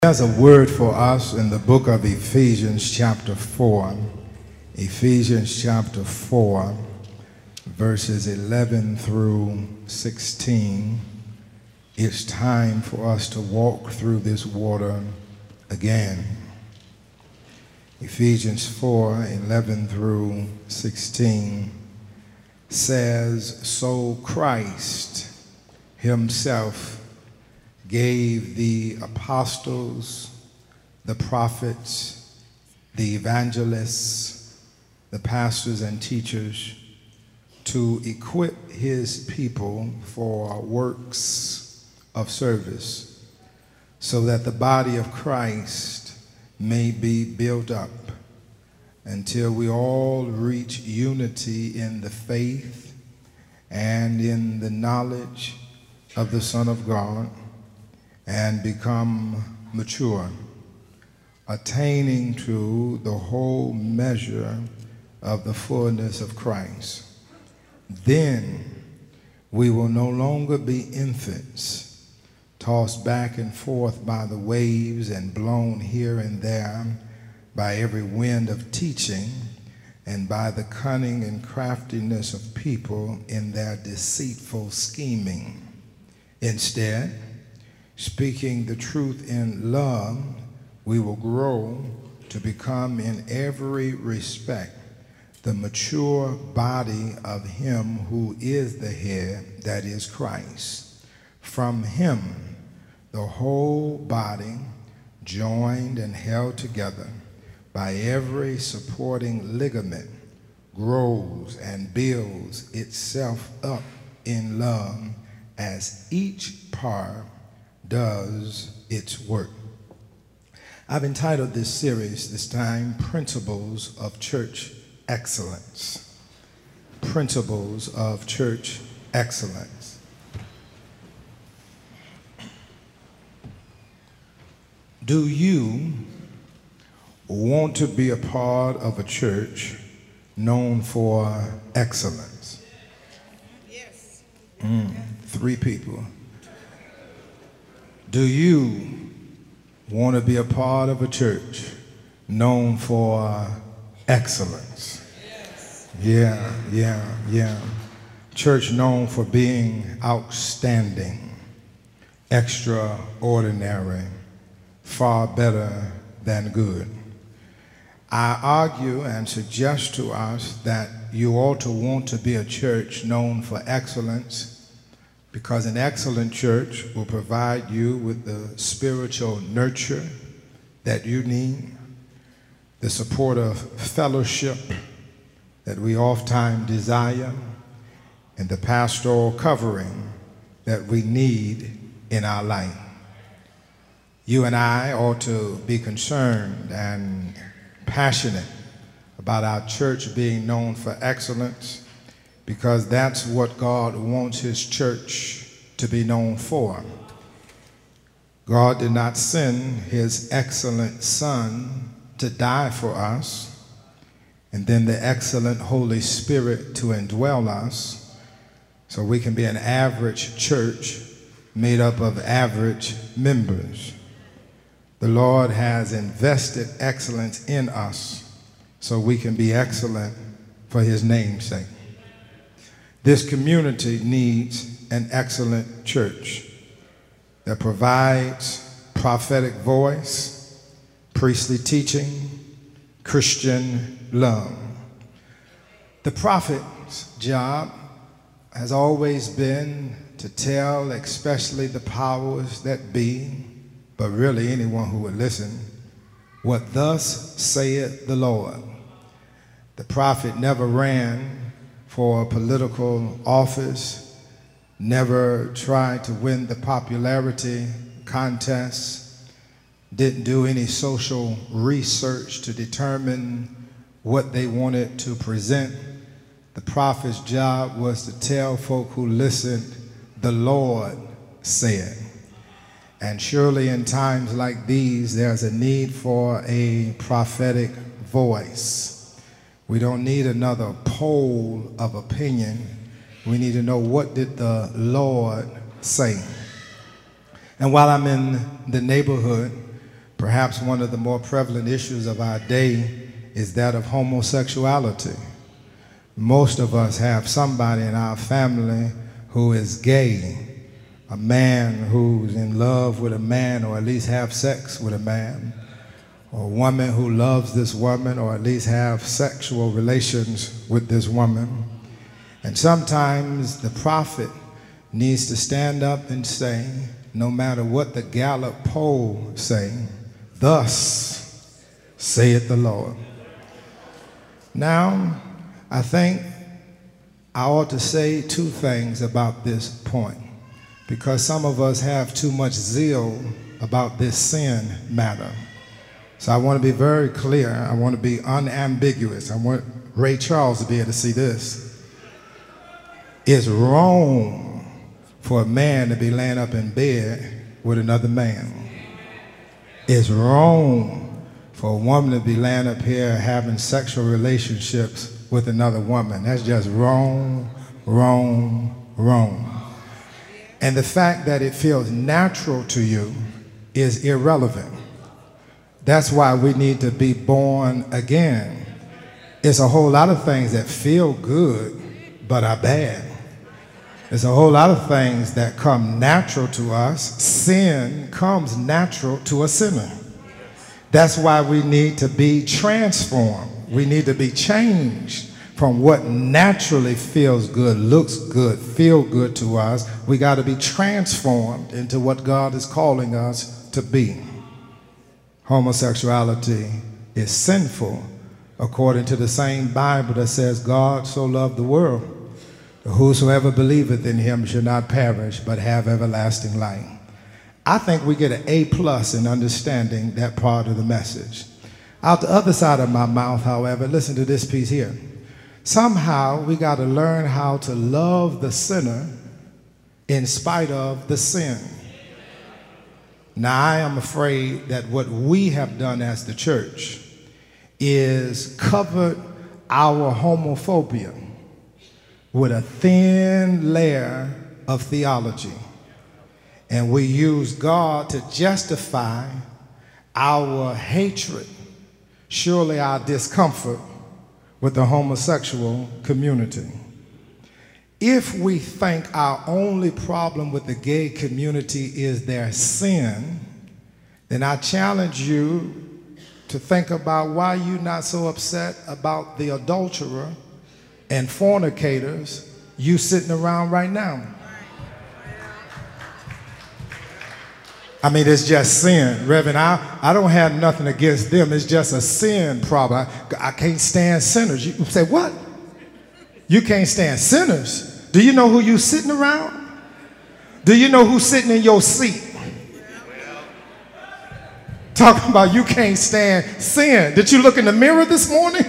There's a word for us in the book of Ephesians chapter 4. Ephesians chapter 4, verses 11 through 16. It's time for us to walk through this water again. Ephesians 4, 11 through 16 says, "So Christ himself gave the apostles, the prophets, the evangelists, the pastors and teachers to equip his people for works of service, so that the body of Christ may be built up until we all reach unity in the faith and in the knowledge of the Son of God, and become mature, attaining to the whole measure of the fullness of Christ. Then we will no longer be infants, tossed back and forth by the waves and blown here and there by every wind of teaching and by the cunning and craftiness of people in their deceitful scheming. Instead, speaking the truth in love, we will grow to become in every respect the mature body of him who is the head, that is Christ. From him, the whole body, joined and held together by every supporting ligament, grows and builds itself up in love as each part does its work." I've entitled this series this time, Principles of Church Excellence. Principles of Church Excellence. Do you want to be a part of a church known for excellence? Yes. Three people. Do you want to be a part of a church known for excellence? Yes. Yeah. Church known for being outstanding, extraordinary, far better than good. I argue and suggest to us that you ought to want to be a church known for excellence, because an excellent church will provide you with the spiritual nurture that you need, the support of fellowship that we oftentimes desire, and the pastoral covering that we need in our life. You and I ought to be concerned and passionate about our church being known for excellence, because that's what God wants his church to be known for. God did not send his excellent Son to die for us, and then the excellent Holy Spirit to indwell us, so we can be an average church made up of average members. The Lord has invested excellence in us so we can be excellent for his name's sake. This community needs an excellent church that provides prophetic voice, priestly teaching, Christian love. The prophet's job has always been to tell, especially the powers that be, but really anyone who would listen, what thus saith the Lord. The prophet never ran for a political office, never tried to win the popularity contest, didn't do any social research to determine what they wanted to present. The prophet's job was to tell folk who listened, the Lord said. And surely in times like these, there's a need for a prophetic voice. We don't need another poll of opinion. We need to know, what did the Lord say? And while I'm in the neighborhood, Perhaps one of the more prevalent issues of our day is that of homosexuality. Most of us have somebody in our family who is gay, a man who's in love with a man or at least have sex with a man, or a woman who loves this woman or at least have sexual relations with this woman. And sometimes the prophet needs to stand up and say, no matter what the Gallup poll say, thus saith the Lord. Now, I think I ought to say two things about this point, because some of us have too much zeal about this sin matter. So I want to be very clear. I want to be unambiguous. I want Ray Charles to be able to see this. It's wrong for a man to be laying up in bed with another man. It's wrong for a woman to be laying up here having sexual relationships with another woman. That's just wrong, wrong, wrong. And the fact that it feels natural to you is irrelevant. That's why we need to be born again. It's a whole lot of things that feel good but are bad. There's a whole lot of things that come natural to us. Sin comes natural to a sinner. That's why we need to be transformed. We need to be changed from what naturally feels good, looks good, feel good to us. We got to be transformed into what God is calling us to be. Homosexuality is sinful according to the same Bible that says God so loved the world that whosoever believeth in him shall not perish but have everlasting life. I think we get an A+ in understanding that part of the message. Out the other side of my mouth, however, listen to this piece here. Somehow we got to learn how to love the sinner in spite of the sin. Now, I am afraid that what we have done as the church is covered our homophobia with a thin layer of theology. And we use God to justify our hatred, surely our discomfort with the homosexual community. If we think our only problem with the gay community is their sin, then I challenge you to think about why you're not so upset about the adulterer and fornicators you sitting around right now. I mean, it's just sin. Reverend, I don't have nothing against them. It's just a sin problem. I can't stand sinners. You say, what? You can't stand sinners? Do you know who you sitting around? Do you know who's sitting in your seat? Talking about you can't stand sin. Did you look in the mirror this morning?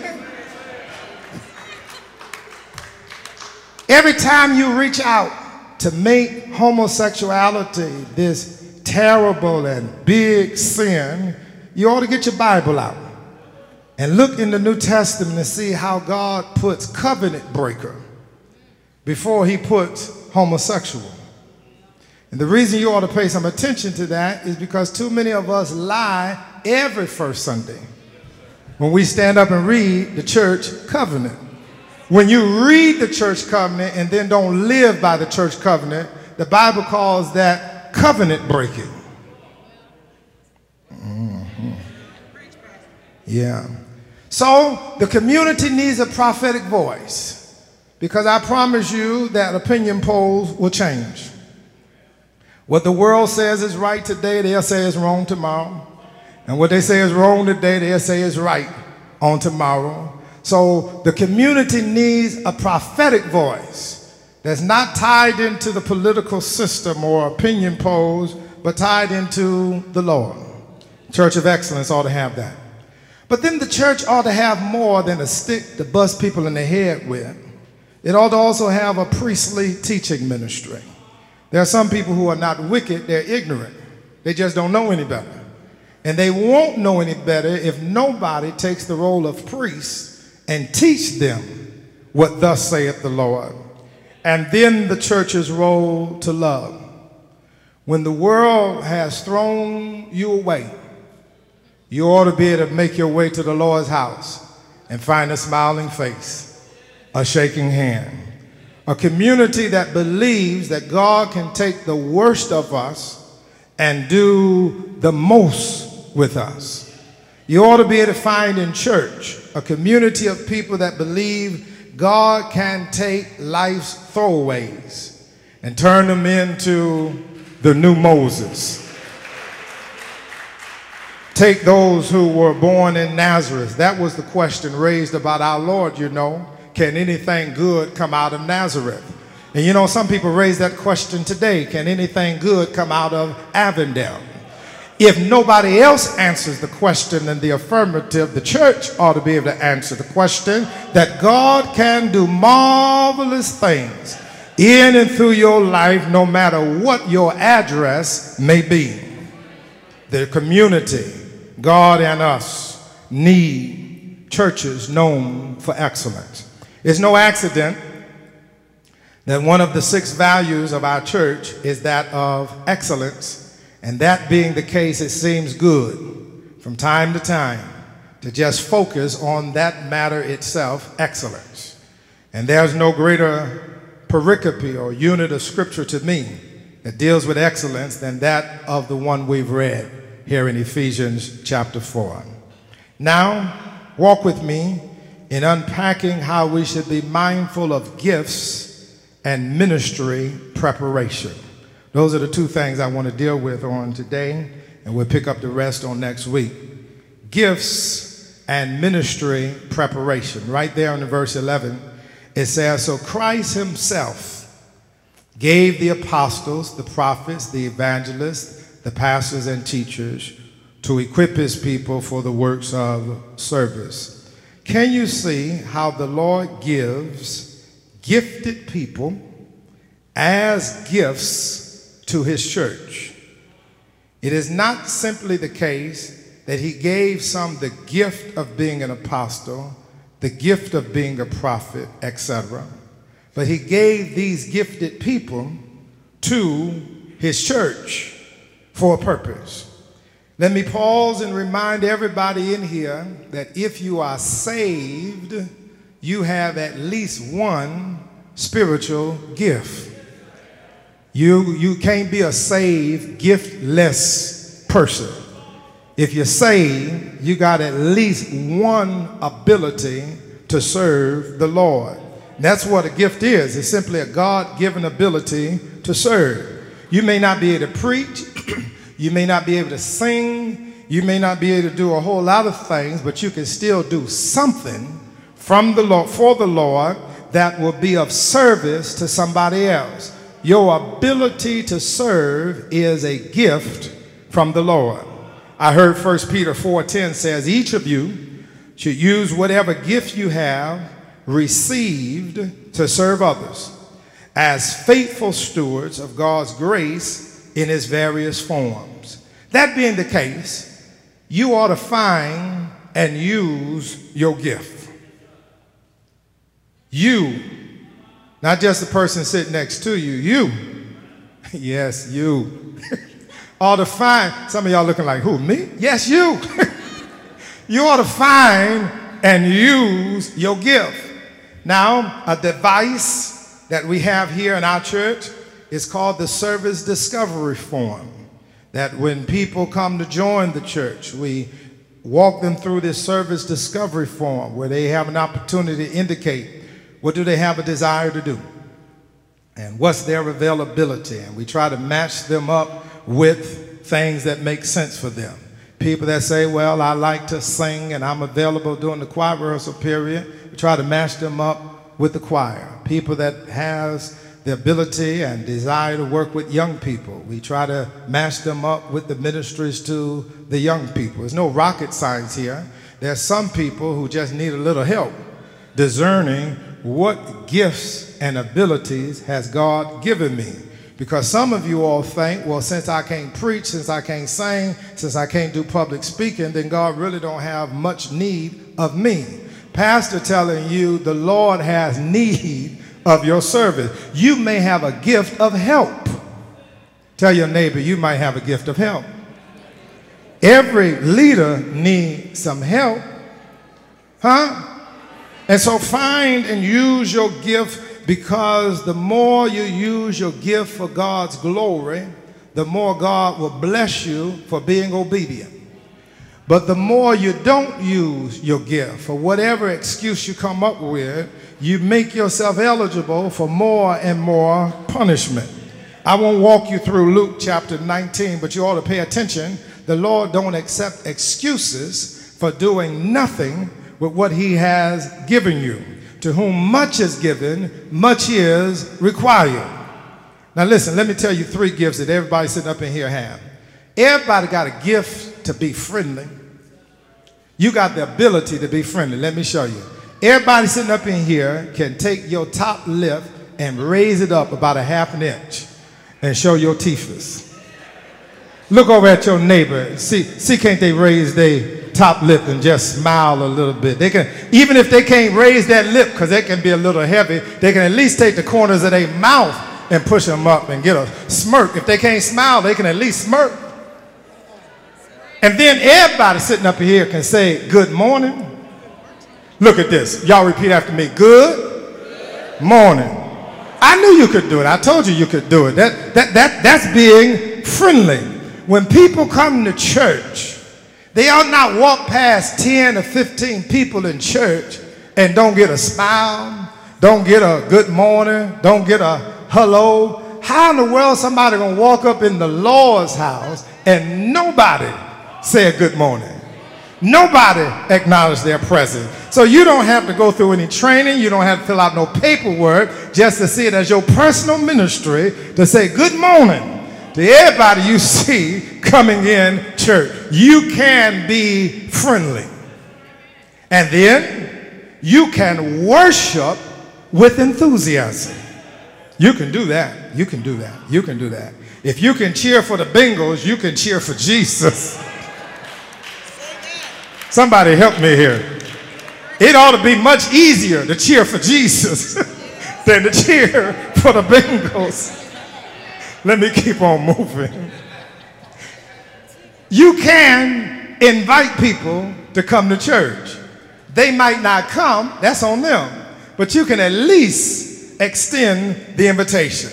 Every time you reach out to make homosexuality this terrible and big sin, you ought to get your Bible out and look in the New Testament and see how God puts covenant breaker before he puts homosexual. And the reason you ought to pay some attention to that is because too many of us lie every first Sunday when we stand up and read the church covenant. When you read the church covenant and then don't live by the church covenant, the Bible calls that covenant breaking. Yeah. So the community needs a prophetic voice, because I promise you that opinion polls will change. What the world says is right today, they'll say is wrong tomorrow. And what they say is wrong today, they'll say is right on tomorrow. So the community needs a prophetic voice that's not tied into the political system or opinion polls, but tied into the Lord. Church of Excellence ought to have that. But then the church ought to have more than a stick to bust people in the head with. It ought to also have a priestly teaching ministry. There are some people who are not wicked, they're ignorant. They just don't know any better. And they won't know any better if nobody takes the role of priest and teach them what thus saith the Lord. And then the church's role to love. When the world has thrown you away You ought to be able to make your way to the Lord's house and find a smiling face, a shaking hand. A community that believes that God can take the worst of us and do the most with us. You ought to be able to find in church a community of people that believe God can take life's throwaways and turn them into the new Moses. Take those who were born in Nazareth. That was the question raised about our Lord, you know. Can anything good come out of Nazareth? And you know, some people raise that question today. Can anything good come out of Avondale? If nobody else answers the question in the affirmative, the church ought to be able to answer the question that God can do marvelous things in and through your life, no matter what your address may be. The community, God and us, need churches known for excellence. It's no accident that one of the 6 values of our church is that of excellence. And that being the case, it seems good from time to time to just focus on that matter itself, excellence. And there's no greater pericope or unit of scripture to me that deals with excellence than that of the one we've read here in Ephesians chapter 4. Now, walk with me in unpacking how we should be mindful of gifts and ministry preparation. Those are the 2 things I want to deal with on today, and we'll pick up the rest on next week. Gifts and ministry preparation. Right there in verse 11, it says, so Christ himself gave the apostles, the prophets, the evangelists, the pastors and teachers to equip his people for the works of service. Can you see how the Lord gives gifted people as gifts to his church? It is not simply the case that he gave some the gift of being an apostle, the gift of being a prophet, etc. But he gave these gifted people to his church for a purpose. Let me pause and remind everybody in here that if you are saved, you have at least one spiritual gift. You can't be a saved, giftless person. If you're saved, you got at least one ability to serve the Lord. That's what a gift is. It's simply a God-given ability to serve. You may not be able to preach. You may not be able to sing. You may not be able to do a whole lot of things, but you can still do something from the Lord, for the Lord, that will be of service to somebody else. Your ability to serve is a gift from the Lord. I heard 1 Peter 4:10 says, each of you should use whatever gift you have received to serve others as faithful stewards of God's grace in its various forms. That being the case, you ought to find and use your gift. You, not just the person sitting next to you, you, yes, you, ought to find, some of y'all looking like, who, me? Yes, you. You ought to find and use your gift. Now, a device that we have here in our church is called the Service Discovery Form. That when people come to join the church, we walk them through this Service Discovery Form where they have an opportunity to indicate what do they have a desire to do and what's their availability. And we try to match them up with things that make sense for them. People that say, well, I like to sing and I'm available during the choir rehearsal period, we try to match them up with the choir. People that has the ability and desire to work with young people, we try to match them up with the ministries to the young people. There's no rocket science here. There's some people who just need a little help discerning what gifts and abilities has God given me. Because some of you all think, well, since I can't preach, since I can't sing, since I can't do public speaking, then God really don't have much need of me. Pastor telling you the Lord has need of your service. You may have a gift of help. Tell your neighbor, you might have a gift of help. Every leader needs some help. Huh? And so find and use your gift, because the more you use your gift for God's glory, the more God will bless you for being obedient. But the more you don't use your gift, for whatever excuse you come up with, you make yourself eligible for more and more punishment. I won't walk you through Luke chapter 19, but you ought to pay attention. The Lord don't accept excuses for doing nothing with what he has given you. To whom much is given, much is required. Now listen, let me tell you 3 gifts that everybody sitting up in here have. Everybody got a gift to be friendly. You got the ability to be friendly. Let me show you. Everybody sitting up in here can take your top lip and raise it up about 1/2 inch and show your teethers. Look over at your neighbor. See, can't they raise their top lip and just smile a little bit? They can, even if they can't raise that lip because they can be a little heavy, they can at least take the corners of their mouth and push them up and get a smirk. If they can't smile, they can at least smirk. And then everybody sitting up here can say, good morning. Look at this. Y'all repeat after me. Good morning. I knew you could do it. I told you could do it. That's being friendly. When people come to church, they ought not walk past 10 or 15 people in church and don't get a smile, don't get a good morning, don't get a hello. How in the world somebody gonna walk up in the Lord's house and nobody say good morning? Nobody acknowledge their presence. So you don't have to go through any training. You don't have to fill out no paperwork just to see it as your personal ministry to say good morning to everybody you see coming in church. You can be friendly. And then you can worship with enthusiasm. You can do that. You can do that. You can do that. If you can cheer for the Bengals, you can cheer for Jesus. Somebody help me here. It ought to be much easier to cheer for Jesus than to cheer for the Bengals. Let me keep on moving. You can invite people to come to church. They might not come, that's on them. But you can at least extend the invitation.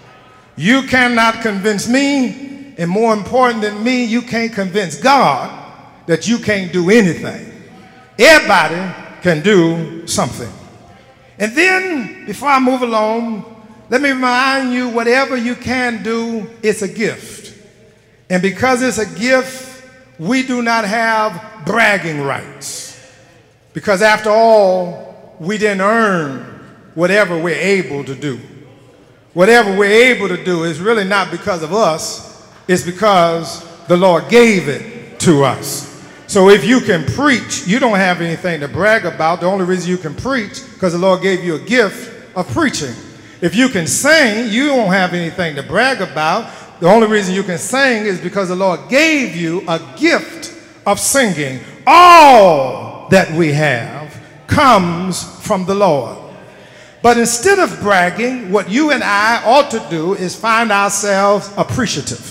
You cannot convince me, and more important than me, you can't convince God that you can't do anything. Everybody can do something. And then, before I move along, let me remind you, whatever you can do, it's a gift. And because it's a gift, we do not have bragging rights. Because after all, we didn't earn whatever we're able to do. Whatever we're able to do is really not because of us, it's because the Lord gave it to us. So if you can preach, you don't have anything to brag about. The only reason you can preach because the Lord gave you a gift of preaching. If you can sing, you don't have anything to brag about. The only reason you can sing is because the Lord gave you a gift of singing. All that we have comes from the Lord. But instead of bragging, what you and I ought to do is find ourselves appreciative.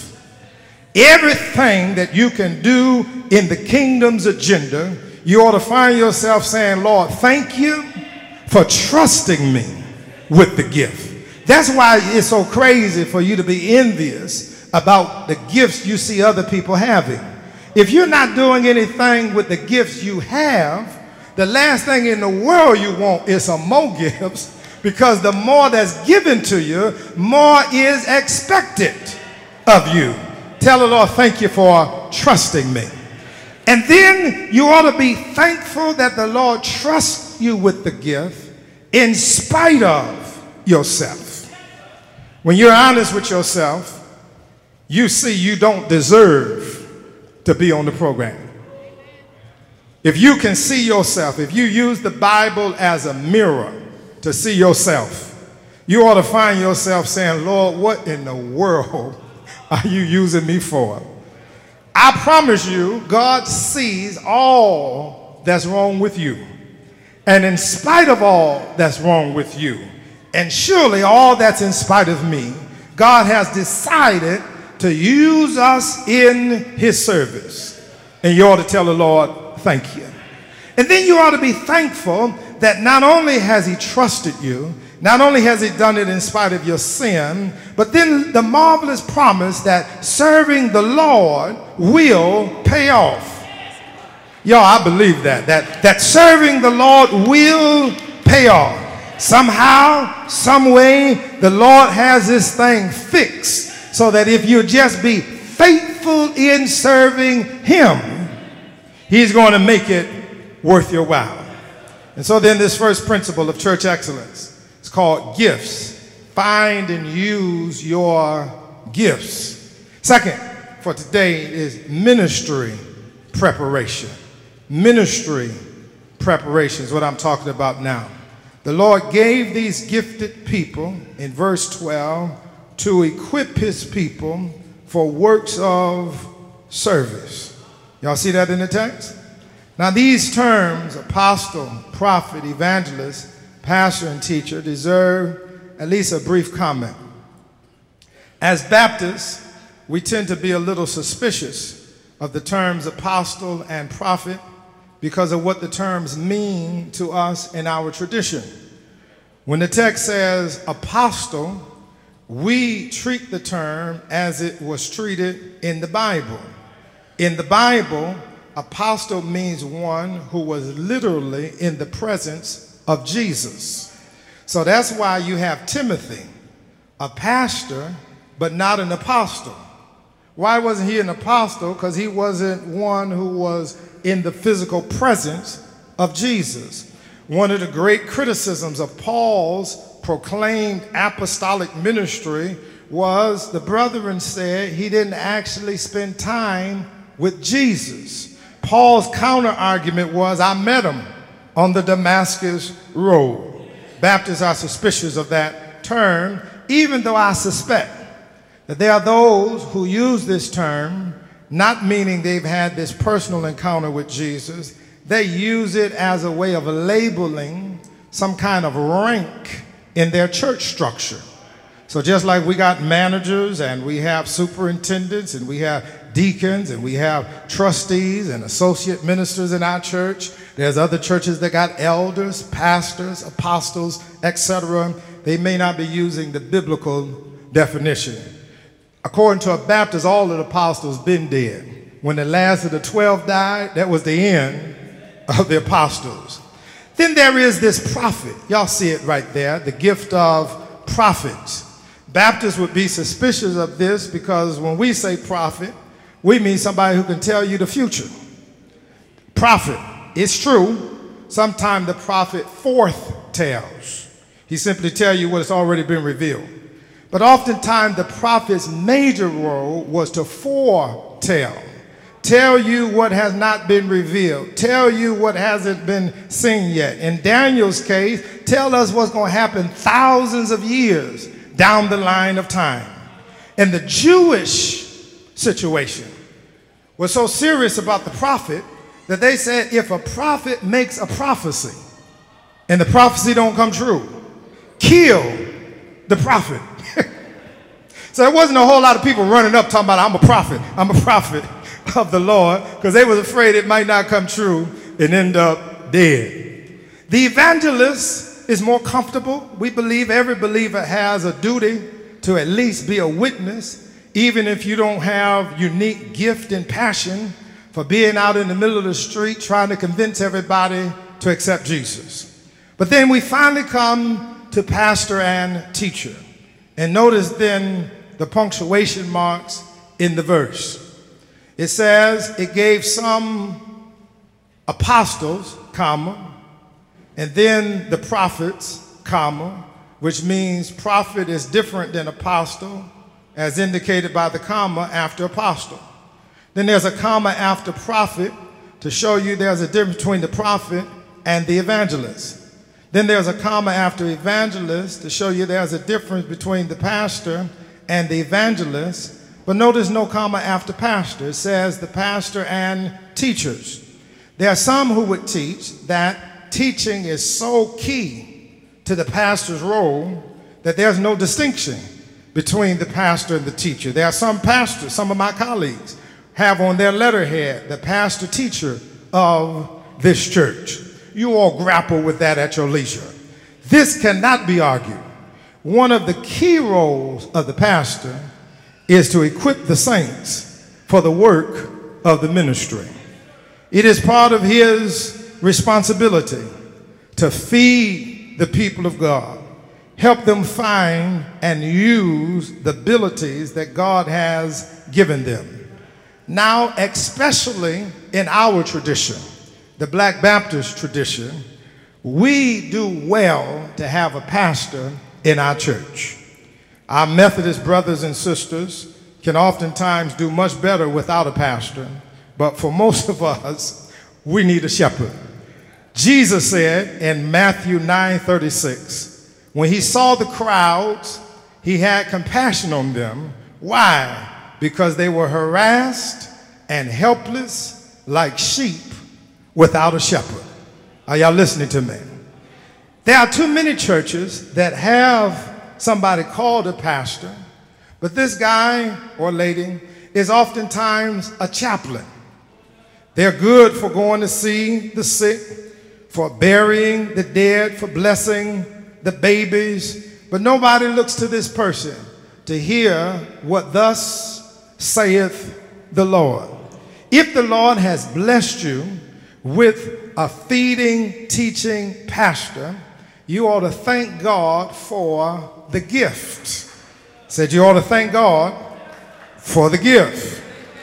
Everything that you can do in the kingdom's agenda, you ought to find yourself saying, Lord, thank you for trusting me with the gift. That's why it's so crazy for you to be envious about the gifts you see other people having. If you're not doing anything with the gifts you have, the last thing in the world you want is some more gifts, because the more that's given to you, more is expected of you. Tell the Lord, thank you for trusting me. And then you ought to be thankful that the Lord trusts you with the gift in spite of yourself. When you're honest with yourself, you see you don't deserve to be on the program. If you can see yourself, if you use the Bible as a mirror to see yourself, you ought to find yourself saying, Lord, what in the world are you using me for? I promise you, God sees all that's wrong with you. And in spite of all that's wrong with you, and surely all that's in spite of me, God has decided to use us in his service. And you ought to tell the Lord, thank you. And then you ought to be thankful that not only has he trusted you, not only has he done it in spite of your sin, but then the marvelous promise that serving the Lord will pay off. Y'all, I believe that serving the Lord will pay off. Somehow, some way, the Lord has this thing fixed so that if you just be faithful in serving him, he's going to make it worth your while. And so then this first principle of church excellence, it's called gifts. Find and use your gifts. Second, for today, is ministry preparation. Ministry preparation is what I'm talking about now. The Lord gave these gifted people in verse 12 to equip his people for works of service. Y'all see that in the text? Now these terms, apostle, prophet, evangelist, pastor, and teacher, deserve at least a brief comment. As Baptists, we tend to be a little suspicious of the terms apostle and prophet because of what the terms mean to us in our tradition. When the text says apostle, we treat the term as it was treated in the Bible. In the Bible, apostle means one who was literally in the presence of Jesus. So that's why you have Timothy, a pastor, but not an apostle. Why wasn't he an apostle? Because he wasn't one who was in the physical presence of Jesus. One of the great criticisms of Paul's proclaimed apostolic ministry was the brethren said he didn't actually spend time with Jesus. Paul's counter argument was, I met him on the Damascus road. Baptists are suspicious of that term, even though I suspect that there are those who use this term, not meaning they've had this personal encounter with Jesus. They use it as a way of labeling some kind of rank in their church structure. So just like we got managers and we have superintendents and we have deacons and we have trustees and associate ministers in our church, there's other churches that got elders, pastors, apostles, etc. They may not be using the biblical definition. According to a Baptist, all of the apostles been dead. When the last of the 12 died, that was the end of the apostles. Then there is this prophet. Y'all see it right there, the gift of prophets. Baptists would be suspicious of this because when we say prophet, we mean somebody who can tell you the future. Prophet, it's true, sometimes the prophet foretells. He simply tells you what has already been revealed. But oftentimes the prophet's major role was to foretell. Tell you what has not been revealed. Tell you what hasn't been seen yet. In Daniel's case, tell us what's going to happen thousands of years down the line of time. And the Jewish situation was so serious about the prophet that they said if a prophet makes a prophecy and the prophecy don't come true, kill the prophet. So there wasn't a whole lot of people running up talking about, I'm a prophet of the Lord, because they was afraid it might not come true and end up dead. The evangelist is more comfortable. We believe every believer has a duty to at least be a witness, even if you don't have unique gift and passion for being out in the middle of the street trying to convince everybody to accept Jesus. But then we finally come to pastor and teacher. And notice then the punctuation marks in the verse. It says it gave some apostles, comma, and then the prophets, comma, which means prophet is different than apostle, as indicated by the comma after apostle. Then there's a comma after prophet to show you there's a difference between the prophet and the evangelist. Then there's a comma after evangelist to show you there's a difference between the pastor and the evangelist. But notice no comma after pastor. It says the pastor and teachers. There are some who would teach that teaching is so key to the pastor's role that there's no distinction between the pastor and the teacher. There are some pastors, some of my colleagues, have on their letterhead the pastor teacher of this church. You all grapple with that at your leisure. This cannot be argued. One of the key roles of the pastor is to equip the saints for the work of the ministry. It is part of his responsibility to feed the people of God, help them find and use the abilities that God has given them. Now, especially in our tradition, the Black Baptist tradition, we do well to have a pastor in our church. Our Methodist brothers and sisters can oftentimes do much better without a pastor, but for most of us, we need a shepherd. Jesus said in Matthew 9:36, when he saw the crowds, he had compassion on them. Why? Because they were harassed and helpless like sheep without a shepherd. Are y'all listening to me? There are too many churches that have somebody called a pastor, but this guy or lady is oftentimes a chaplain. They're good for going to see the sick, for burying the dead, for blessing the babies, but nobody looks to this person to hear what thus saith the Lord. If the Lord has blessed you with a feeding, teaching pastor, you ought to thank God for the gift. Said you ought to thank God for the gift.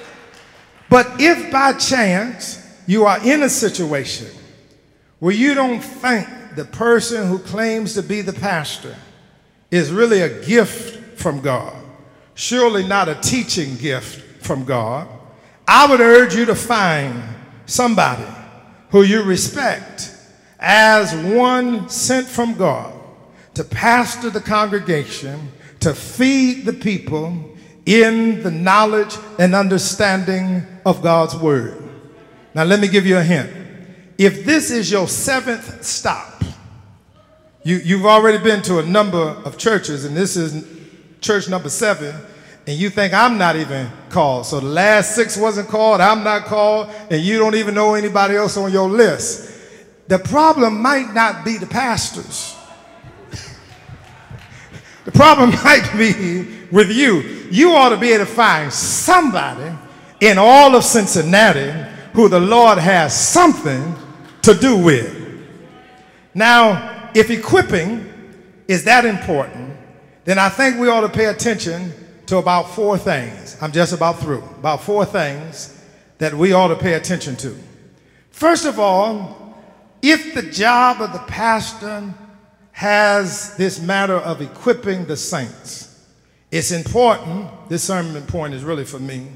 But if by chance you are in a situation where you don't think the person who claims to be the pastor is really a gift from God, surely not a teaching gift from God, I would urge you to find somebody who you respect as one sent from God to pastor the congregation, to feed the people in the knowledge and understanding of God's word. Now let me give you a hint. If this is your 7th stop, you've already been to a number of churches, and this is church number 7, and you think I'm not even called. So the last 6 wasn't called, I'm not called, and you don't even know anybody else on your list. The problem might not be the pastors. The problem might be with you. You ought to be able to find somebody in all of Cincinnati who the Lord has something to do with. Now, if equipping is that important, then I think we ought to pay attention to about 4 things. I'm just about through. About 4 things that we ought to pay attention to. First of all, if the job of the pastor has this matter of equipping the saints, it's important, this sermon point is really for me,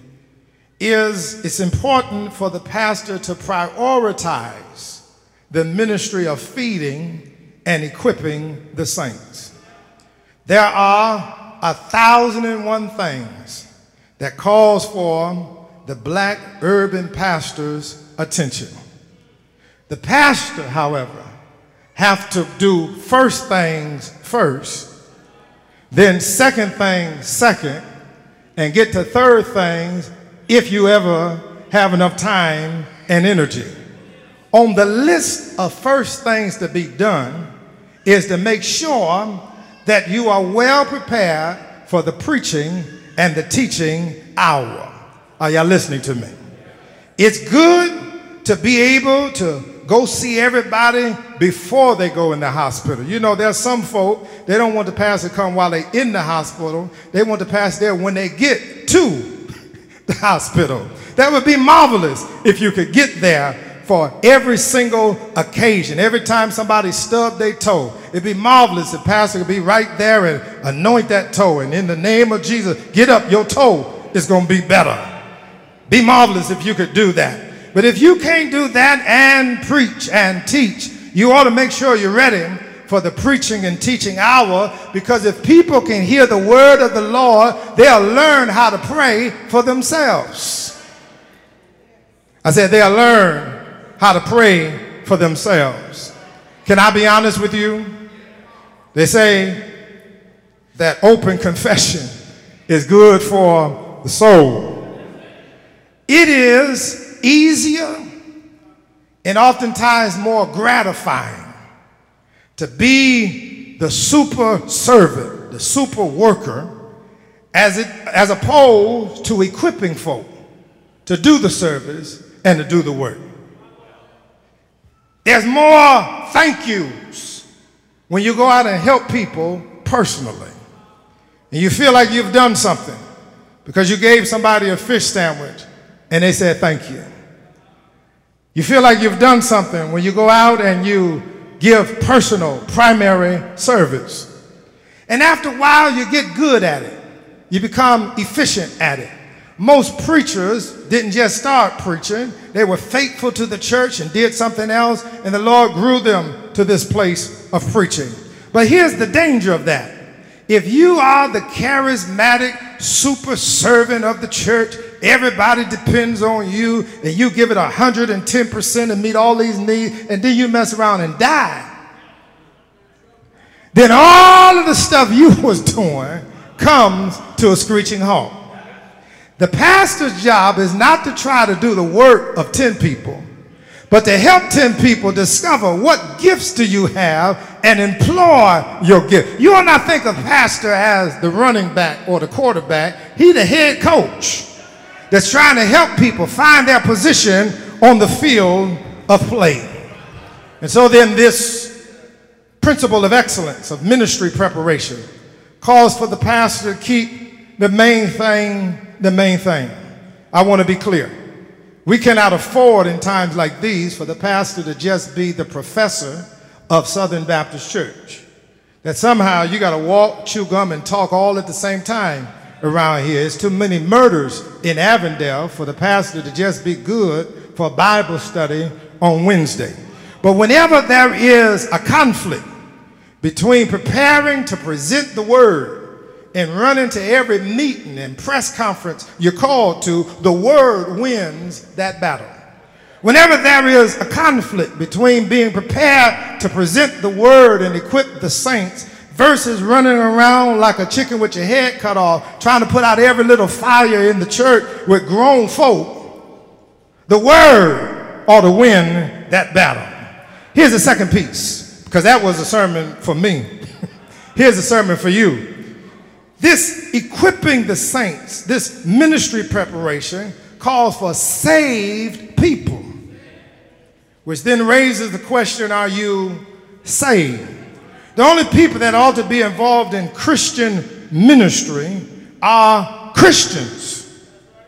it's important for the pastor to prioritize the ministry of feeding and equipping the saints. There are 1,001 things that calls for the black urban pastor's attention. The pastor, however, have to do first things first, then second things second, and get to third things if you ever have enough time and energy. On the list of first things to be done is to make sure that you are well prepared for the preaching and the teaching hour. Are y'all listening to me? It's good to be able to go see everybody before they go in the hospital. You know, there's some folk, they don't want the pastor to come while they're in the hospital. They want the pastor there when they get to the hospital. That would be marvelous if you could get there for every single occasion. Every time somebody stubbed their toe, it'd be marvelous if the pastor could be right there and anoint that toe. And in the name of Jesus, get up, your toe is going to be better. Be marvelous if you could do that. But if you can't do that and preach and teach, you ought to make sure you're ready for the preaching and teaching hour, because if people can hear the word of the Lord, they'll learn how to pray for themselves. I said they'll learn how to pray for themselves. Can I be honest with you? They say that open confession is good for the soul. It is easier and oftentimes more gratifying to be the super servant, the super worker, as opposed to equipping folk to do the service and to do the work. There's more thank yous when you go out and help people personally. And you feel like you've done something because you gave somebody a fish sandwich and they said thank you. You feel like you've done something when you go out and you give personal, primary service. And after a while, you get good at it. You become efficient at it. Most preachers didn't just start preaching. They were faithful to the church and did something else, and the Lord grew them to this place of preaching. But here's the danger of that. If you are the charismatic super servant of the church, everybody depends on you, and you give it 110% and meet all these needs, and then you mess around and die, then all of the stuff you was doing comes to a screeching halt. The pastor's job is not to try to do the work of 10 people, but to help 10 people discover what gifts do you have and employ your gift. You will not think of pastor as the running back or the quarterback. He's the head coach that's trying to help people find their position on the field of play. And so then this principle of excellence, of ministry preparation, calls for the pastor to keep the main thing the main thing. I want to be clear. We cannot afford in times like these for the pastor to just be the professor of Southern Baptist Church. That somehow you got to walk, chew gum, and talk all at the same time around here. It's too many murders in Avondale for the pastor to just be good for a Bible study on Wednesday. But whenever there is a conflict between preparing to present the word and running to every meeting and press conference you're called to, the word wins that battle. Whenever there is a conflict between being prepared to present the word and equip the saints versus running around like a chicken with your head cut off, trying to put out every little fire in the church with grown folk, the word ought to win that battle. Here's the second piece, because that was a sermon for me. Here's a sermon for you. This equipping the saints, this ministry preparation, calls for saved people, which then raises the question, are you saved? The only people that ought to be involved in Christian ministry are Christians.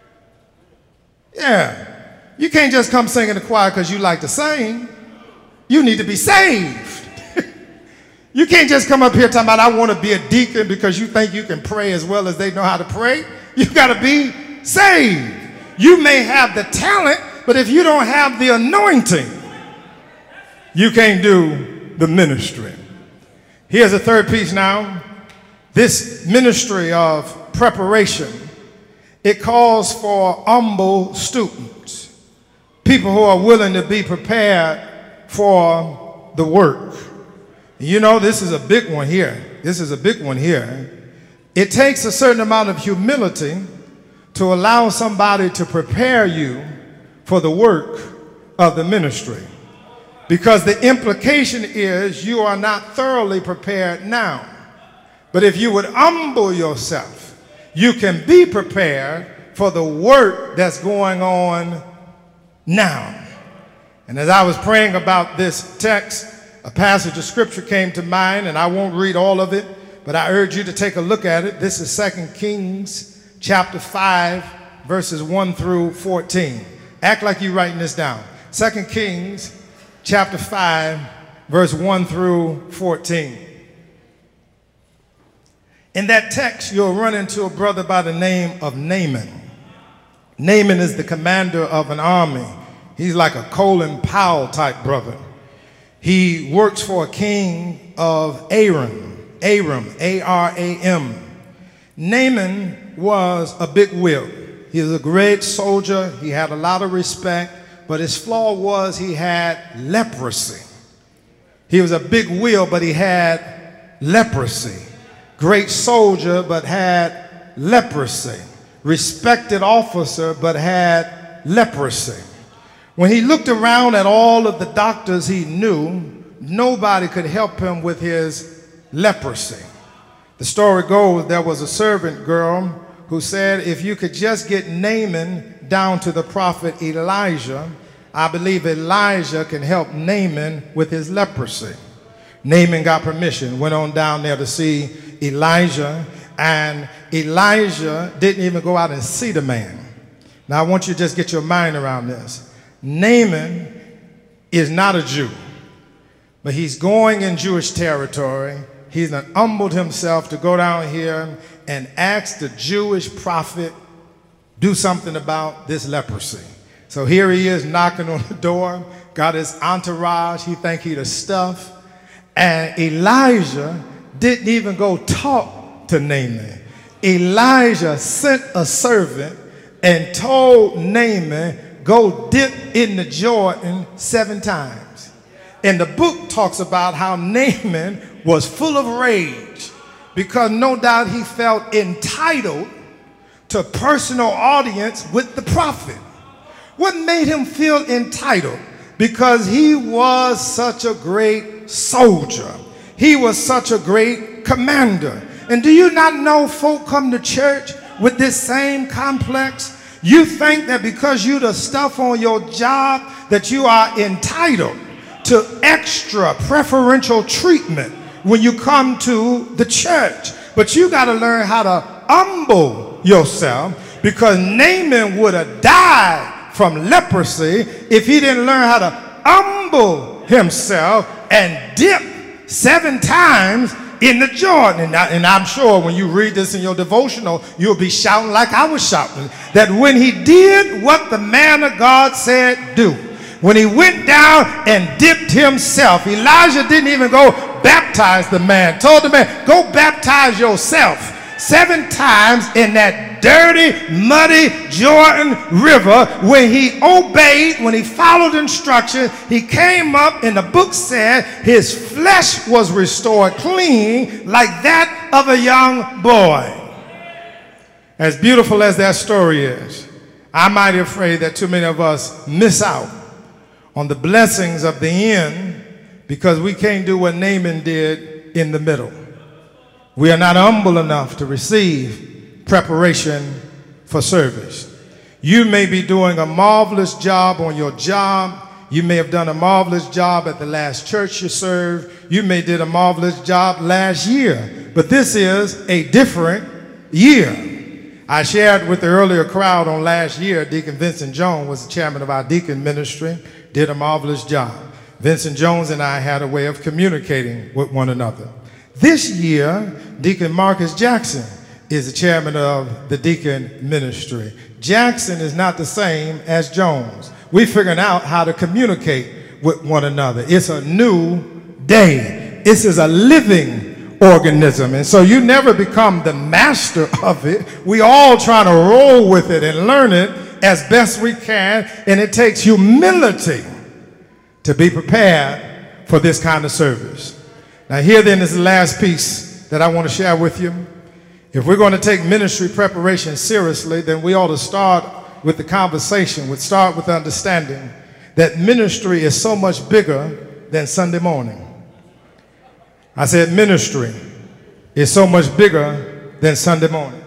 Yeah. You can't just come sing in the choir because you like to sing. You need to be saved. You can't just come up here talking about I want to be a deacon because you think you can pray as well as they know how to pray. You got to be saved. You may have the talent, but if you don't have the anointing, you can't do the ministry. Here's a third piece now. This ministry of preparation, it calls for humble students, people who are willing to be prepared for the work. You know, this is a big one here. This is a big one here. It takes a certain amount of humility to allow somebody to prepare you for the work of the ministry. Because the implication is you are not thoroughly prepared now. But if you would humble yourself, you can be prepared for the work that's going on now. And as I was praying about this text, a passage of scripture came to mind, and I won't read all of it, but I urge you to take a look at it. This is 2 Kings chapter 5, verses 1 through 14. Act like you're writing this down. 2 Kings chapter 5, verse 1 through 14. In that text, you'll run into a brother by the name of Naaman. Naaman is the commander of an army. He's like a Colin Powell type brother. He works for a king of Aram, A-R-A-M. Naaman was a big wheel. He was a great soldier. He had a lot of respect, but his flaw was he had leprosy. He was a big wheel, but he had leprosy. Great soldier, but had leprosy. Respected officer, but had leprosy. When he looked around at all of the doctors he knew, nobody could help him with his leprosy. The story goes there was a servant girl who said, if you could just get Naaman down to the prophet Elijah, I believe Elijah can help Naaman with his leprosy. Naaman got permission, went on down there to see Elijah, and Elijah didn't even go out and see the man. Now I want you to just get your mind around this. Naaman is not a Jew, but he's going in Jewish territory. He's humbled himself to go down here and ask the Jewish prophet, do something about this leprosy. So here he is knocking on the door, got his entourage, he think he the stuff, and Elijah didn't even go talk to Naaman. Elijah sent a servant and told Naaman, go dip in the Jordan 7 times. And the book talks about how Naaman was full of rage because no doubt he felt entitled to personal audience with the prophet. What made him feel entitled? Because he was such a great soldier. He was such a great commander. And do you not know folk come to church with this same complex? You think that because you the stuff on your job that you are entitled to extra preferential treatment when you come to the church. But you got to learn how to humble yourself, because Naaman would have died from leprosy if he didn't learn how to humble himself and dip 7 times in the Jordan. And I'm sure when you read this in your devotional, you'll be shouting like I was shouting, that when he did what the man of God said do, when he went down and dipped himself, Elijah didn't even go baptize the man, told the man, go baptize yourself 7 times in that dirty, muddy Jordan River. When he obeyed, when he followed instructions, he came up, and the book said his flesh was restored clean like that of a young boy. As beautiful as that story is, I'm mighty afraid that too many of us miss out on the blessings of the end because we can't do what Naaman did in the middle. We are not humble enough to receive preparation for service. You may be doing a marvelous job on your job. You may have done a marvelous job at the last church you served. You may did a marvelous job last year, but this is a different year. I shared with the earlier crowd on last year, Deacon Vincent Jones was the chairman of our deacon ministry, did a marvelous job. Vincent Jones and I had a way of communicating with one another. This year, Deacon Marcus Jackson is the chairman of the deacon ministry. Jackson is not the same as Jones. We figured out how to communicate with one another. It's a new day. This is a living organism, and so you never become the master of it. We all try to roll with it and learn it as best we can, and it takes humility to be prepared for this kind of service. Now here then is the last piece that I want to share with you. If we're going to take ministry preparation seriously, then we ought to start with the conversation, start with the understanding that ministry is so much bigger than Sunday morning. I said ministry is so much bigger than Sunday morning.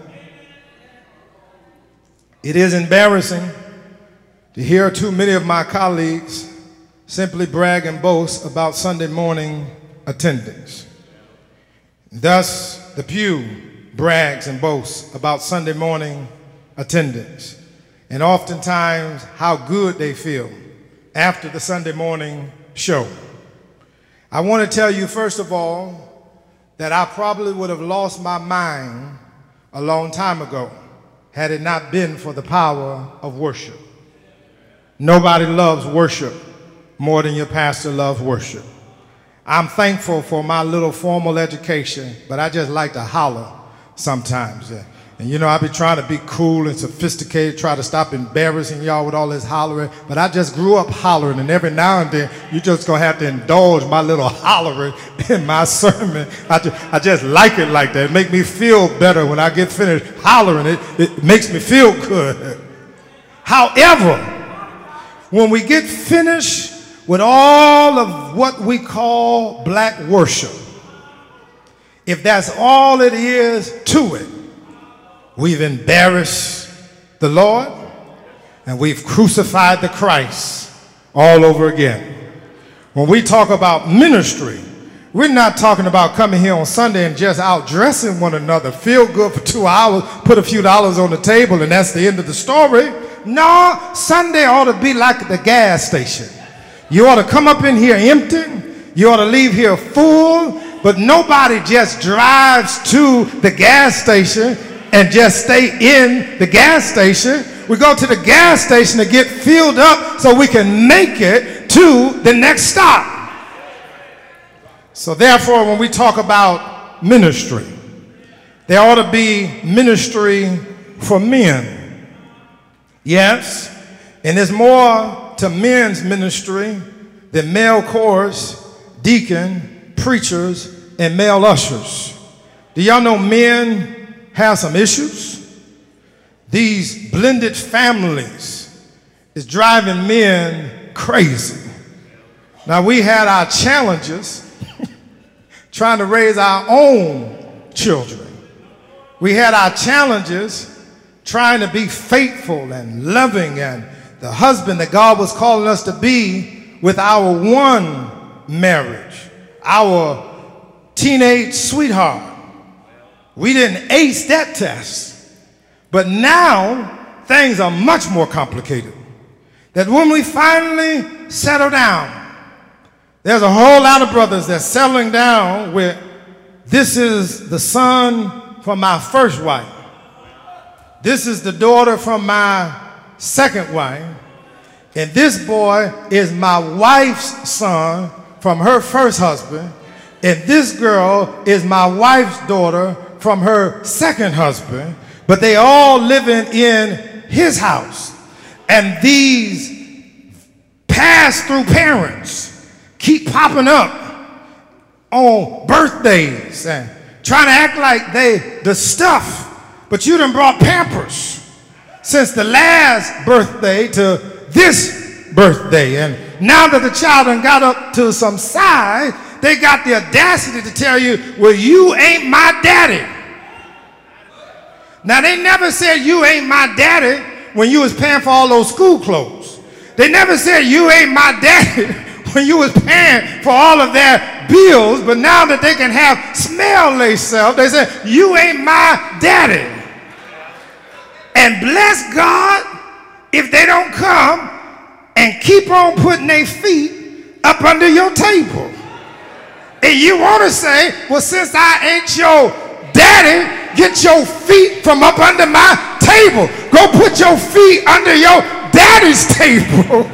It is embarrassing to hear too many of my colleagues simply brag and boast about Sunday morning attendance. Thus, the pew brags and boasts about Sunday morning attendance, and oftentimes how good they feel after the Sunday morning show. I want to tell you, first of all, that I probably would have lost my mind a long time ago had it not been for the power of worship. Nobody loves worship more than your pastor loves worship. I'm thankful for my little formal education, but I just like to holler sometimes. And you know, I be trying to be cool and sophisticated, try to stop embarrassing y'all with all this hollering, but I just grew up hollering, and every now and then you just gonna have to indulge my little hollering in my sermon. I just like it like that. It make me feel better when I get finished hollering. It makes me feel good. However, when we get finished with all of what we call black worship, if that's all it is to it, we've embarrassed the Lord and we've crucified the Christ all over again. When we talk about ministry, we're not talking about coming here on Sunday and just outdressing one another, feel good for 2 hours, put a few dollars on the table, and that's the end of the story. No, Sunday ought to be like the gas station. You ought to come up in here empty. You ought to leave here full. But nobody just drives to the gas station and just stay in the gas station. We go to the gas station to get filled up so we can make it to the next stop. So therefore, when we talk about ministry, there ought to be ministry for men. Yes, and there's more to men's ministry than male chorus, deacon, preachers, and male ushers. Do y'all know men have some issues? These blended families is driving men crazy. Now, we had our challenges trying to raise our own children. We had our challenges trying to be faithful and loving and the husband that God was calling us to be with our one marriage, our teenage sweetheart. We didn't ace that test, but now things are much more complicated. That when we finally settle down, there's a whole lot of brothers that's settling down with, this is the son from my first wife. This is the daughter from my second wife. And this boy is my wife's son from her first husband. And this girl is my wife's daughter from her second husband. But they all living in his house. And these pass-through parents keep popping up on birthdays and trying to act like they the stuff, but you done brought Pampers since the last birthday to this birthday. And now that the child done got up to some size, they got the audacity to tell you, well, you ain't my daddy. Now, they never said you ain't my daddy when you was paying for all those school clothes. They never said you ain't my daddy when you was paying for all of their bills, but now that they can have smell themselves, they say, you ain't my daddy. And bless God if they don't come and keep on putting their feet up under your table. And you want to say, well, since I ain't your daddy, get your feet from up under my table. Go put your feet under your daddy's table.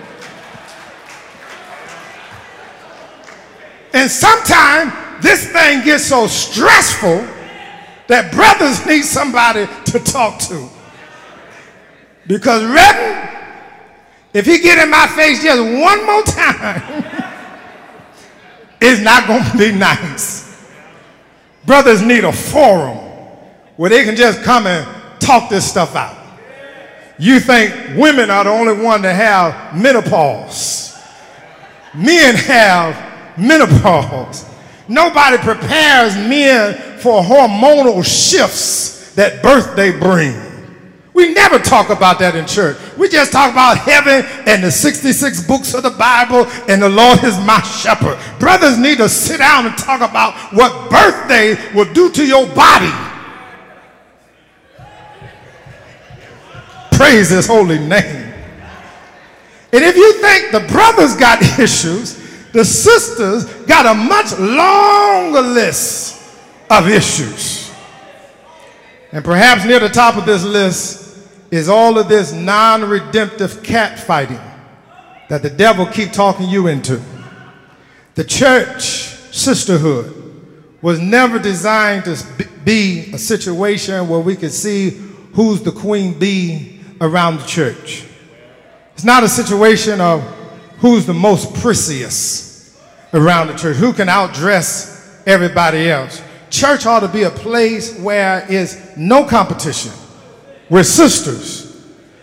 And sometimes this thing gets so stressful that brothers need somebody to talk to. Because Redden, if he get in my face just one more time, it's not going to be nice. Brothers need a forum where they can just come and talk this stuff out. You think women are the only one that have menopause. Men have menopause. Nobody prepares men for hormonal shifts that birthday brings. We never talk about that in church. We just talk about heaven and the 66 books of the Bible and the Lord is my shepherd. Brothers need to sit down and talk about what birthday will do to your body. Praise his holy name. And if you think the brothers got issues, the sisters got a much longer list of issues. And perhaps near the top of this list is all of this non-redemptive catfighting that the devil keep talking you into. The church sisterhood was never designed to be a situation where we could see who's the queen bee around the church. It's not a situation of who's the most precious around the church, who can outdress everybody else. Church ought to be a place where is no competition. We're sisters.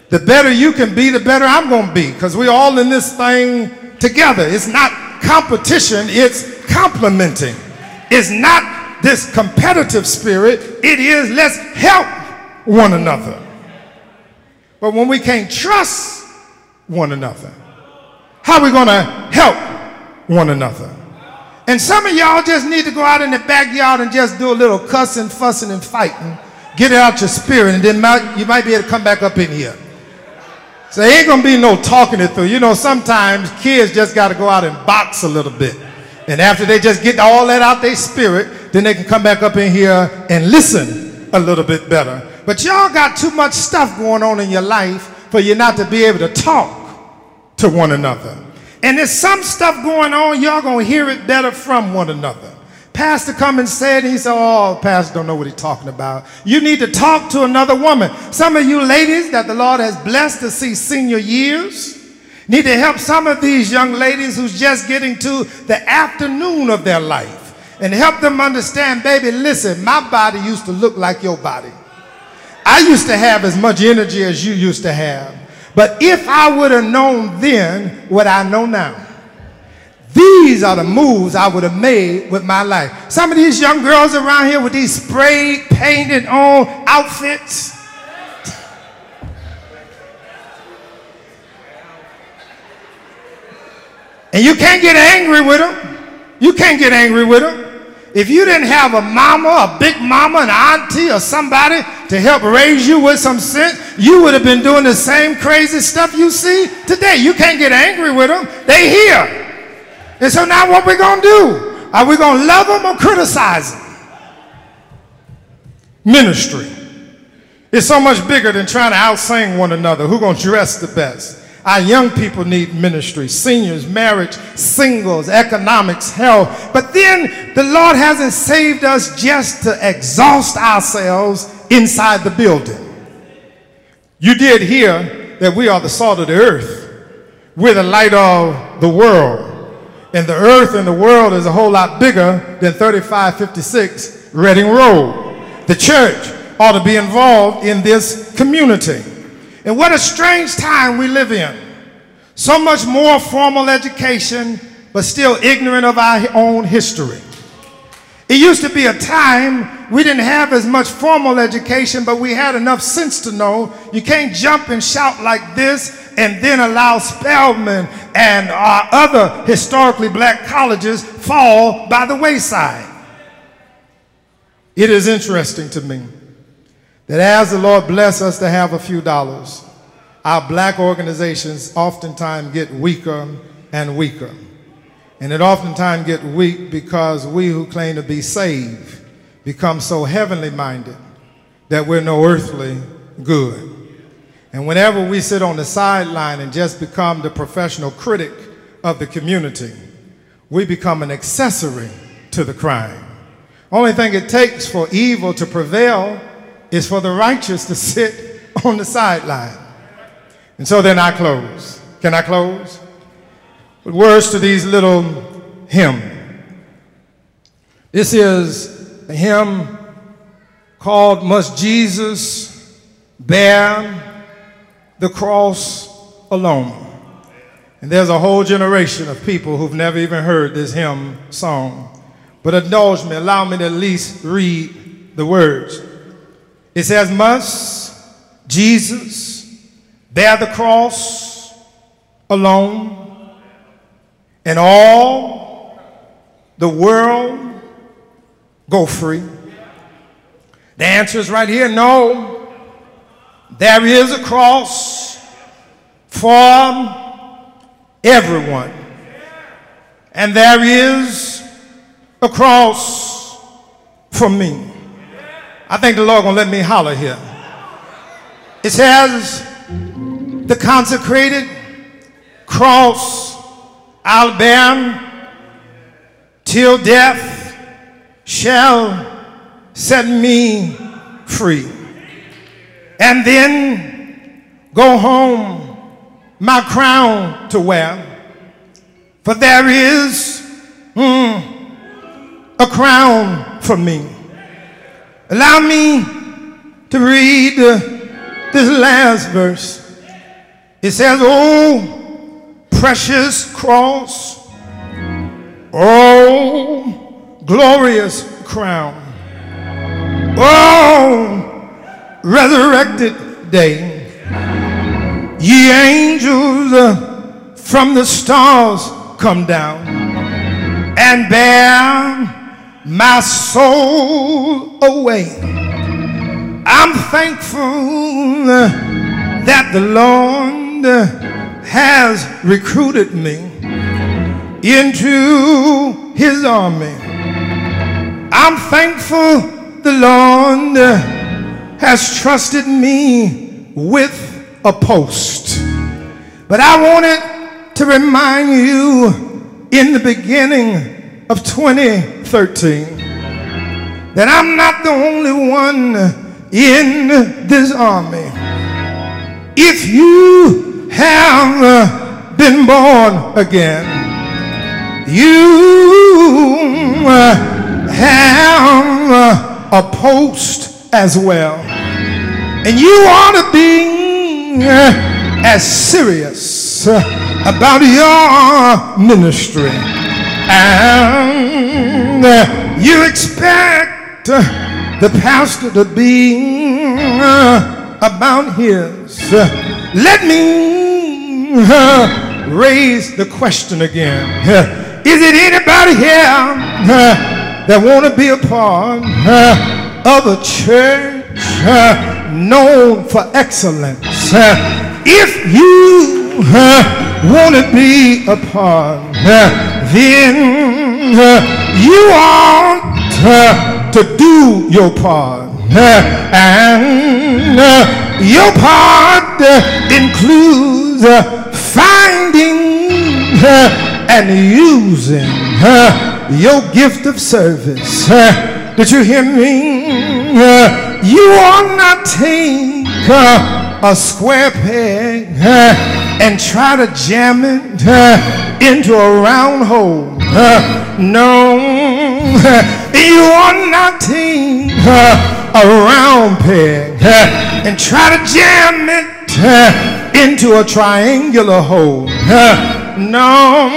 The better you can be, the better I'm going to be, because we're all in this thing together. It's not competition, it's complementing. It's not this competitive spirit. It is let's help one another. But when we can't trust one another, how are we going to help one another? And some of y'all just need to go out in the backyard and just do a little cussing, fussing, and fighting. Get it out your spirit, and then you might be able to come back up in here. So there ain't going to be no talking it through. You know, sometimes kids just got to go out and box a little bit. And after they just get all that out their spirit, then they can come back up in here and listen a little bit better. But y'all got too much stuff going on in your life for you not to be able to talk to one another. And there's some stuff going on, y'all going to hear it better from one another. Pastor come and said, and he said, oh, pastor don't know what he's talking about. You need to talk to another woman. Some of you ladies that the Lord has blessed to see senior years need to help some of these young ladies who's just getting to the afternoon of their life and help them understand, baby, listen, my body used to look like your body. I used to have as much energy as you used to have. But if I would have known then what I know now, these are the moves I would have made with my life. Some of these young girls around here with these sprayed, painted on outfits. And you can't get angry with them. You can't get angry with them. If you didn't have a mama, a big mama, an auntie, or somebody to help raise you with some sense, you would have been doing the same crazy stuff you see today. You can't get angry with them. They here. And so now what we going to do? Are we going to love them or criticize them? Ministry is so much bigger than trying to outsing one another. Who's going to dress the best? Our young people need ministry. Seniors, marriage, singles, economics, health. But then the Lord hasn't saved us just to exhaust ourselves inside the building. You did hear that we are the salt of the earth. We're the light of the world. And the earth and the world is a whole lot bigger than 3556 Reading Road. The church ought to be involved in this community. And what a strange time we live in. So much more formal education, but still ignorant of our own history. It used to be a time we didn't have as much formal education, but we had enough sense to know you can't jump and shout like this and then allow Spelman and our other historically black colleges fall by the wayside. It is interesting to me that as the Lord bless us to have a few dollars, our black organizations oftentimes get weaker and weaker. And it oftentimes get weak because we who claim to be saved become so heavenly minded that we're no earthly good. And whenever we sit on the sideline and just become the professional critic of the community, we become an accessory to the crime. Only thing it takes for evil to prevail is for the righteous to sit on the sideline. And so then I close. Can I close? With words to these little hymn. This is a hymn called Must Jesus Bear the Cross Alone? And there's a whole generation of people who've never even heard this hymn song. But indulge me, allow me to at least read the words. It says, must Jesus bear the cross alone, and all the world go free? The answer is right here, no. There is a cross for everyone. And there is a cross for me. I think the Lord gonna let me holler here. It says, the consecrated cross I'll bear till death shall set me free. And then go home my crown to wear. For there is a crown for me. Allow me to read this last verse. He says, oh, precious cross, oh, glorious crown, oh, resurrected day, ye angels from the stars come down and bear my soul away. I'm thankful that the Lord has recruited me into his army. I'm thankful the Lord has trusted me with a post. But I wanted to remind you in the beginning of 2013 that I'm not the only one in this army. If you have been born again, you have a post as well. And you ought to be as serious about your ministry. And you expect the pastor to be about his. Let me raise the question again. Is it anybody here that want to be a part of a church known for excellence? If you want to be a part, then you ought to do your part. And your part includes finding and using your gift of service. Did you hear me? You ought not take a square peg and try to jam it into a round hole. No, you ought not take a round peg and try to jam it into a triangular hole. No,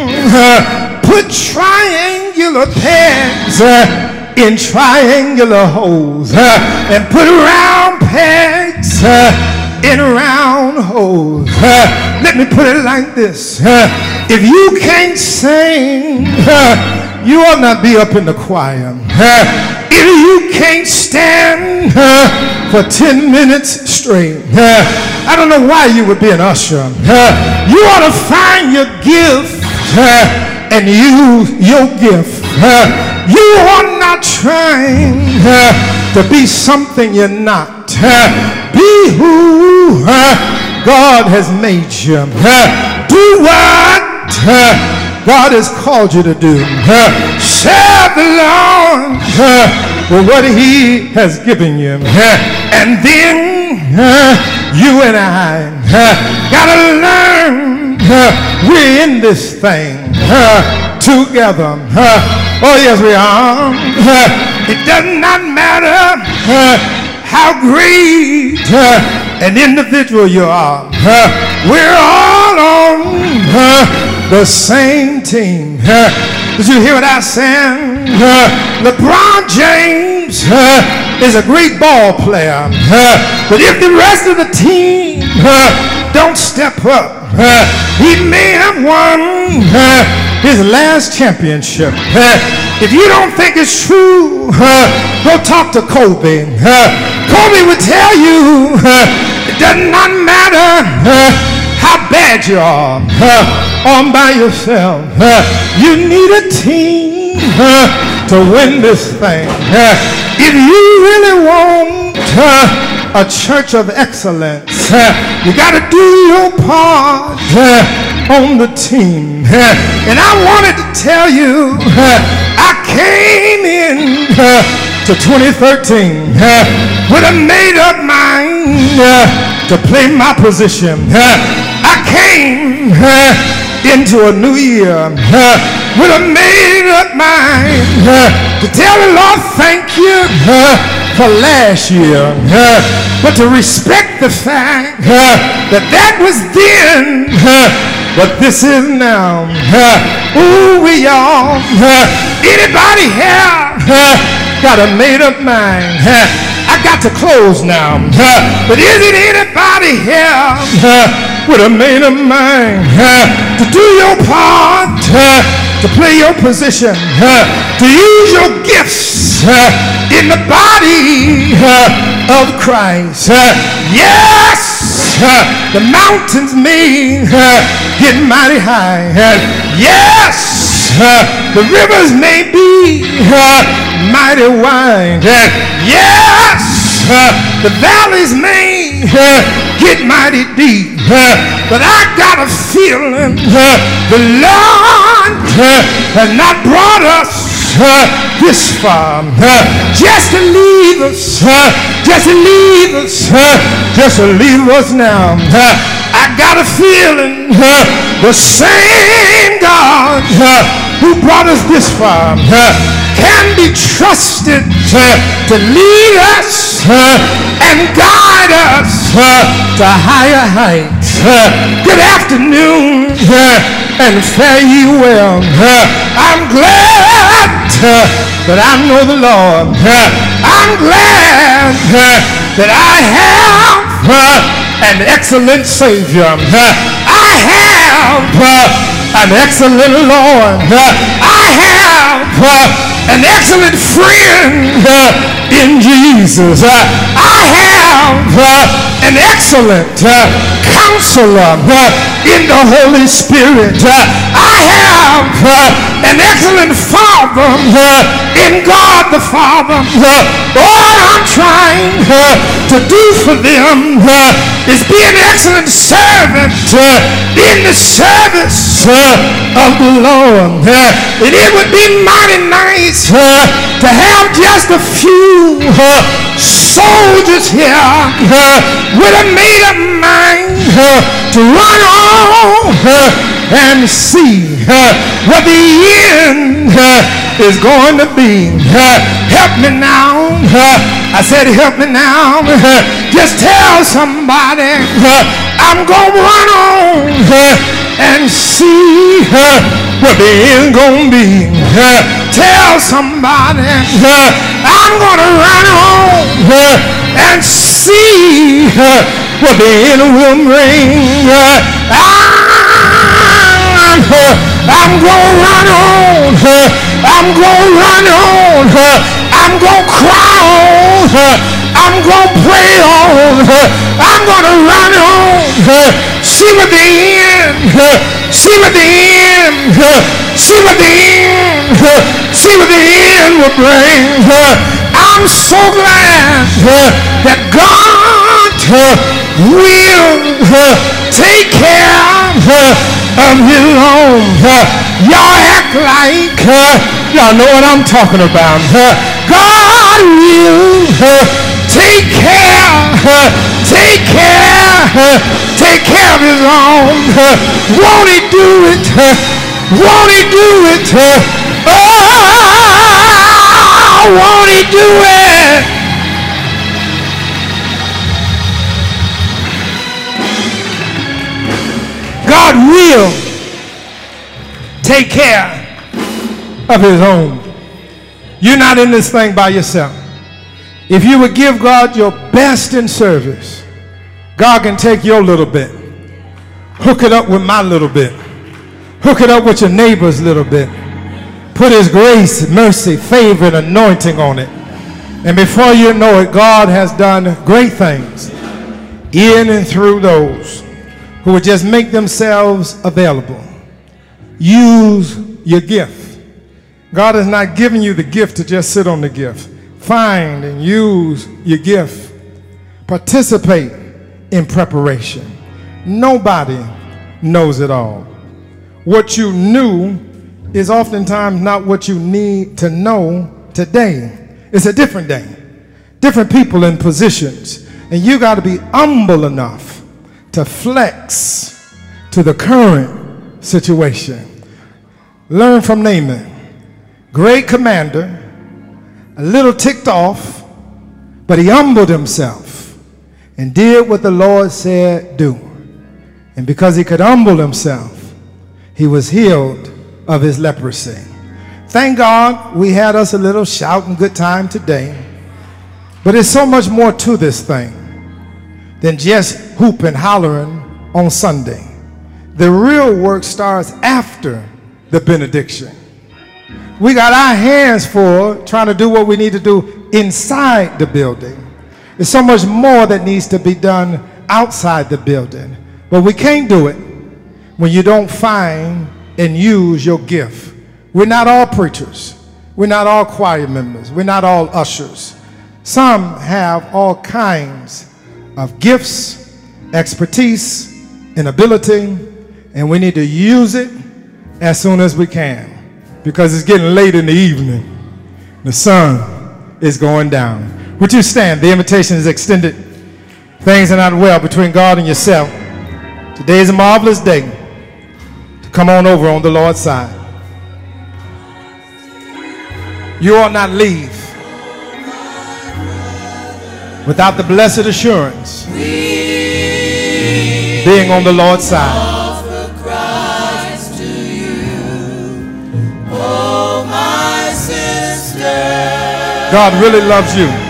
put triangular pegs in triangular holes and put round pegs in round holes. Let me put it like this. If you can't sing, you ought not be up in the choir. If you can't stand for 10 minutes straight, I don't know why you would be an usher. You ought to find your gift and use your gift. You are not trying to be something you're not. Be who God has made you. Do what God has called you to do. Serve the Lord with what he has given you. And then you and I gotta learn we're in this thing together. Oh yes, we are. It does not matter how great an individual you are. We're all on the same team. Did you hear what I said? LeBron James is a great ball player. But if the rest of the team don't step up, he may have won his last championship. If you don't think it's true, go talk to Kobe. Kobe would tell you it does not matter how bad you are on by yourself. You need a team to win this thing. If you really want a church of excellence, you got to do your part on the team. And I wanted to tell you, I came in to 2013 with a made-up mind to play my position. I came into a new year with a made-up mind to tell the Lord thank you for last year, but to respect the fact that was then, but this is now. Ooh, we all, anybody here got a made up mind? I got to close now, but is it anybody here with a made up mind to do your part, to play your position, to use your gifts in the body of Christ? Yes, the mountains may get mighty high. Yes, the rivers may be mighty wide. Yes, the valleys may get mighty deep. But I got a feeling the Lord has not brought us this far just to leave us, just to leave us, just to leave us now. I got a feeling the same God who brought us this far can be trusted to lead us and guide us to higher heights. Good afternoon and fare ye well. I'm glad that I know the Lord. I'm glad that I have an excellent Savior. I have an excellent Lord. I have an excellent friend in Jesus. I have an excellent counselor in the Holy Spirit. I have an excellent Father in God the Father. All I'm trying to do for them is be an excellent servant in the service of the Lord. And it would be mighty nice to have just a few soldiers here with a made-up mind to run on and see what the end is going to be. Help me now. I said help me now. Just tell somebody I'm going to run on and see what the end going to be. Tell somebody I'm going to run on and see what the end will bring. I'm going to run on. I'm going to run on. I'm going to cry on. I'm going to pray on. I'm going to run on. See what the end. See what the end. See what the end. See what the end will bring. I'm so glad that God will take care of his own. Y'all act like y'all know what I'm talking about. God will take care of his own. Won't he do it? Won't he do it? Oh, won't he do it? God will take care of his own. You're not in this thing by yourself. If you would give God your best in service, God can take your little bit, hook it up with my little bit, hook it up with your neighbor's little bit, put his grace, mercy, favor, and anointing on it. And before you know it, God has done great things in and through those who would just make themselves available. Use your gift. God has not given you the gift to just sit on the gift. Find and use your gift. Participate in preparation. Nobody knows it all. What you knew is oftentimes not what you need to know today. It's a different day. Different people in positions. And you got to be humble enough to flex to the current situation. Learn from Naaman. Great commander, a little ticked off, But he humbled himself and did what the Lord said do. And because he could humble himself, he was healed of his leprosy. Thank God we had us a little shouting good time today. But there's so much more to this thing than just hooping, hollering on Sunday. The real work starts after the benediction. We got our hands full trying to do what we need to do inside the building. There's so much more that needs to be done outside the building. But we can't do it when you don't find and use your gift. We're not all preachers. We're not all choir members. We're not all ushers. Some have all kinds of gifts, expertise, and ability, and we need to use it as soon as we can, because it's getting late in the evening. The sun is going down. Would you stand? The invitation is extended. Things are not well between God and yourself. Today is a marvelous day to come on over on the Lord's side. You ought not leave without the blessed assurance being on the Lord's side. God really loves you.